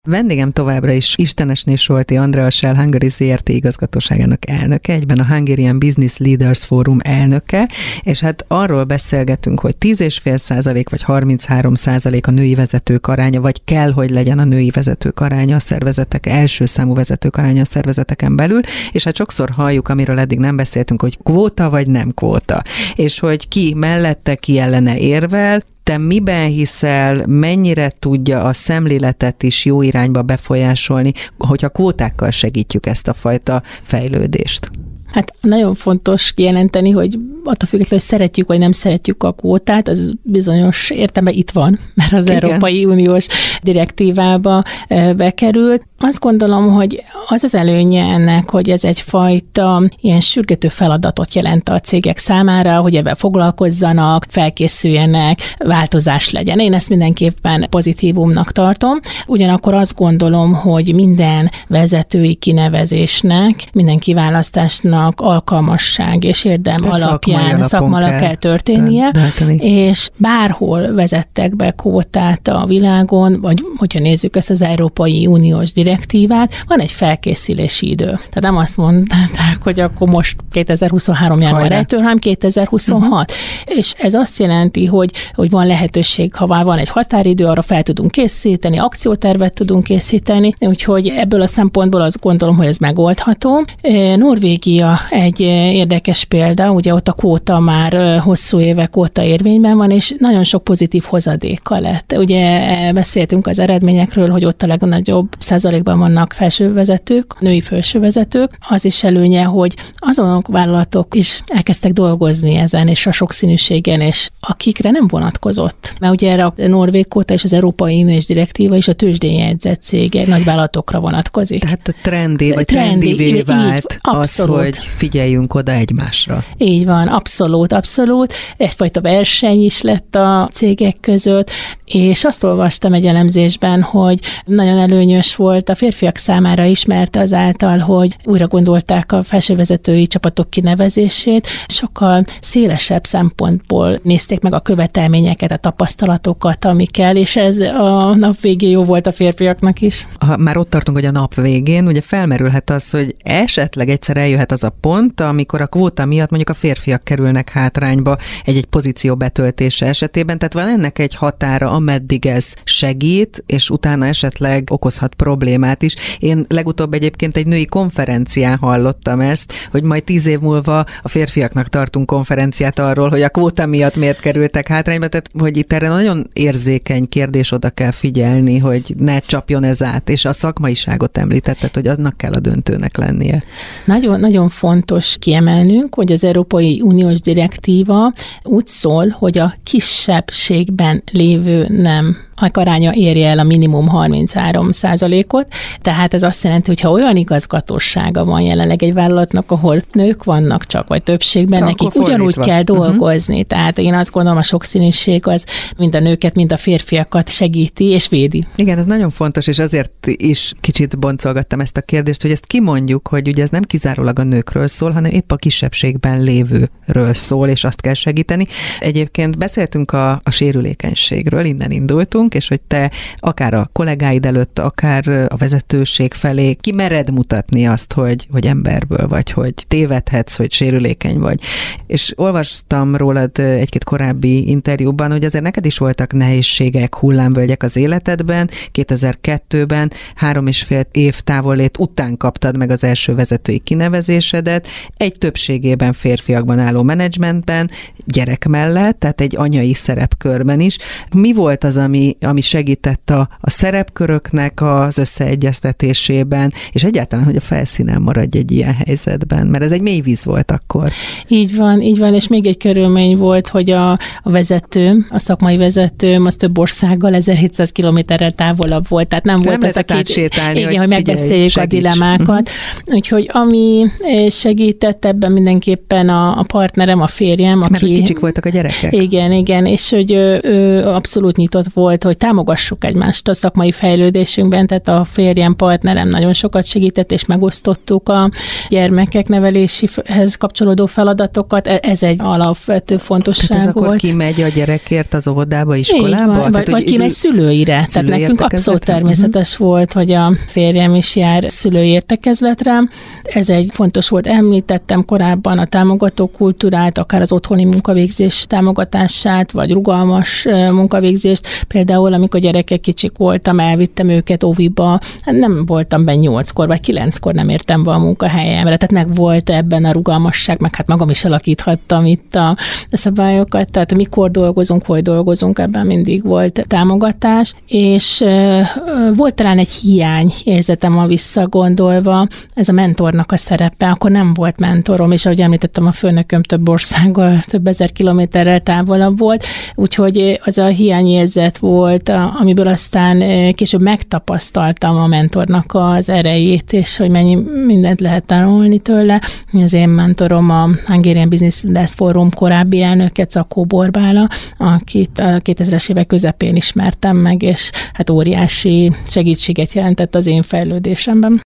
Vendégem továbbra is Istenesné Solti Andrea, a Shell Hungary Zrt. Igazgatóságának elnöke, egyben a Hungarian Business Leaders Forum elnöke, és hát arról beszélgetünk, hogy 10,5% vagy 33% a női vezetők aránya, vagy kell, hogy legyen a női vezetők aránya a szervezetek, első számú vezetők aránya a szervezeteken belül, és hát sokszor halljuk, amiről eddig nem beszéltünk, hogy kvóta vagy nem kvóta, és hogy ki mellette, ki ellene érvel. Te miben hiszel, mennyire tudja a szemléletet is jó irányba befolyásolni, hogyha kvótákkal segítjük ezt a fajta fejlődést? Hát nagyon fontos kijelenteni, hogy attól függetlenül, hogy szeretjük vagy nem szeretjük a kvótát, az bizonyos értelemben itt van, mert az Európai Uniós direktívába bekerült. Azt gondolom, hogy az az előnye ennek, hogy ez egyfajta ilyen sürgető feladatot jelent a cégek számára, hogy ebben foglalkozzanak, felkészüljenek, változás legyen. Én ezt mindenképpen pozitívumnak tartom. Ugyanakkor azt gondolom, hogy minden vezetői kinevezésnek, minden kiválasztásnak alkalmasság és érdem alapján szakmailag kell történnie, és bárhol vezettek be kvótát a világon, vagy hogyha nézzük ezt az Európai Uniós direktívát, van egy felkészülési idő. Tehát nem azt mondták, hogy akkor most 2023. január 1-től, hanem 2026. És ez azt jelenti, hogy van lehetőség, ha már van egy határidő, arra fel tudunk készíteni, akciótervet tudunk készíteni, úgyhogy ebből a szempontból azt gondolom, hogy ez megoldható. Norvégia egy érdekes példa, ugye ott a kvóta már hosszú évek óta érvényben van, és nagyon sok pozitív hozadéka lett. Ugye beszéltünk az eredményekről, hogy ott a legnagyobb százalékban vannak felsővezetők, női felsővezetők. Az is előnye, hogy azonok vállalatok is elkezdtek dolgozni ezen, és a sokszínűségen, és akikre nem vonatkozott. Mert ugye erre a norvég kvóta és az Európai Uniós direktíva is a tőzsdén jegyzett cégek, nagyvállalatokra vonatkozik. Tehát a trendivé vált az, hogy figyeljünk oda egymásra. Így van, abszolút. Egyfajta verseny is lett a cégek között, és azt olvastam egy elemzésben, hogy nagyon előnyös volt a férfiak számára is, mert azáltal, hogy újra gondolták a felsővezetői csapatok kinevezését, sokkal szélesebb szempontból nézték meg a követelményeket, a tapasztalatokat, amikkel, és ez a nap végén jó volt a férfiaknak is. Ha már ott tartunk, hogy a nap végén, ugye felmerülhet az, hogy esetleg egyszer eljöhet az a pont, amikor a kvóta miatt mondjuk a férfiak kerülnek hátrányba egy pozíció betöltése esetében, tehát van ennek egy határa, ameddig ez segít, és utána esetleg okozhat problémát is. Én legutóbb egyébként egy női konferencián hallottam ezt, hogy majd 10 év múlva a férfiaknak tartunk konferenciát arról, hogy a kvóta miatt miért kerültek hátrányba, tehát hogy itt erre nagyon érzékeny kérdés, oda kell figyelni, hogy ne csapjon ez át, és a szakmaiságot említetted, hogy aznak kell a döntőnek lennie. Nagyon fontos kiemelnünk, hogy az Európai Uniós direktíva úgy szól, hogy a kisebbségben lévő nem aránya érje el a minimum 33%-ot, tehát ez azt jelenti, hogy ha olyan igazgatósága van jelenleg egy vállalatnak, ahol nők vannak csak, vagy többségben, nekik ugyanúgy kell dolgozni. Tehát én azt gondolom, a sokszínűség az mind a nőket, mind a férfiakat segíti és védi. Igen, ez nagyon fontos, és azért is kicsit boncolgattam ezt a kérdést, hogy ezt kimondjuk, hogy ugye ez nem kizárólag a nőkről szól, hanem épp a kisebbségben lévőről szól, és azt kell segíteni. Egyébként beszéltünk a sérülékenységről, innen indultunk, és hogy te akár a kollégáid előtt, akár a vezetőség felé kimered mutatni azt, hogy emberből vagy, hogy tévedhetsz, hogy sérülékeny vagy. És olvastam rólad egy-két korábbi interjúban, hogy azért neked is voltak nehézségek, hullámvölgyek az életedben. 2002-ben 3,5 év távollét után kaptad meg az első vezetői kinevezésedet, egy többségében férfiakban álló menedzsmentben, gyerek mellett, tehát egy anyai szerepkörben is. Mi volt az, ami segített a szerepköröknek az összeegyeztetésében, és egyáltalán, hogy a felszínen maradj egy ilyen helyzetben, mert ez egy mély víz volt akkor. Így van, és még egy körülmény volt, hogy a vezetőm, a szakmai vezetőm, az több országgal 1700 kilométerrel távolabb volt, tehát nem volt ez a két sétálni, igen, hogy megbeszéljük a dilemmákat. Úgyhogy ami segített ebben mindenképpen a partnerem, a férjem, aki... Mert hogy kicsik voltak a gyerekek. Igen, és hogy ő abszolút nyitott volt, hogy támogassuk egymást a szakmai fejlődésünkben, tehát a férjem, partnerem nagyon sokat segített, és megosztottuk a gyermekek neveléséhez kapcsolódó feladatokat. Ez egy alapvető fontosság tehát ez volt. akkor kimegy a gyerekért az óvodába, iskolába? Vagy kimegy szülőire. Tehát nekünk abszolút természetes volt, hogy a férjem is jár szülői értekezletre. Ez egy fontos volt. Említettem korábban a támogató kultúrát, akár az otthoni munkavégzés támogatását, vagy rugalmas munkavégzést. Például, amikor gyerekek kicsik voltam, elvittem őket óviba, nem voltam benne 8-kor, vagy 9-kor nem értem be a munkahelyemre. Tehát meg volt ebben a rugalmasság, meg hát magam is alakíthattam itt a szabályokat. Tehát mikor dolgozunk, hol dolgozunk, ebben mindig volt támogatás, és volt talán egy hiányérzetem a visszagondolva, ez a mentornak a szerepe. Akkor nem volt mentorom, és ahogy említettem, a főnököm több országgal, több ezer kilométerrel távolabb volt, úgyhogy az a hiányérzet volt, amiből aztán később megtapasztaltam a mentornak az erejét, és hogy mennyi mindent lehet tanulni tőle. Az én mentorom a Hungarian Business Leaders Forum korábbi elnöke, Czakó Borbála, akit a 2000-es évek közepén ismertem meg, és hát óriási segítséget jelentett az én fejlődésemben.